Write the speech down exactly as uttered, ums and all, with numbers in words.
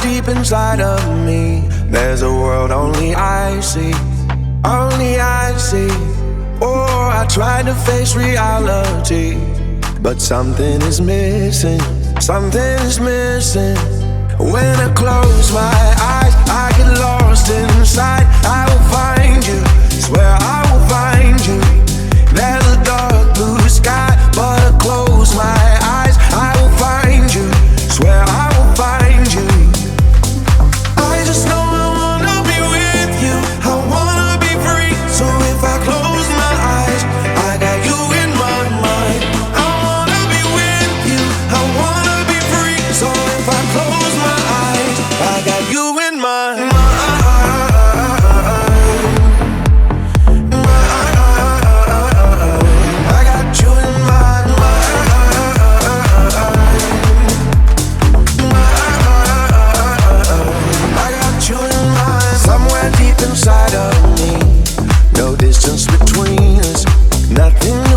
deep inside of me, there's a world only I see, only I see. Oh, I tried to face reality, but something is missing, something is missing. When I close my eyes, I get lost inside. I will find you, swear I will find you. There's a dark blue sky, but I close my eyes, I will find you, swear I will find you. I just know I wanna be with you, I wanna be free. So if I close my eyes, I got you in my mind. I wanna be with you, I wanna be free. So if I close my eyes, I got you in my mind. Inside of me, no distance between us, nothing